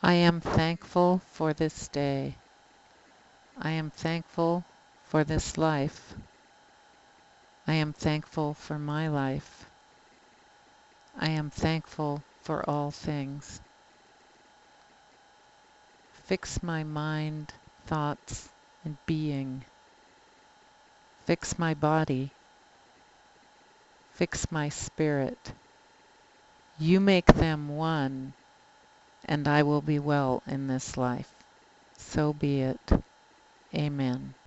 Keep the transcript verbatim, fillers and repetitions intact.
I am thankful for this day. I am thankful for this life. I am thankful for my life. I am thankful for all things. Fix my mind, thoughts, and being. Fix my body. Fix my spirit. You make them one, and I will be well in this life. So be it. Amen.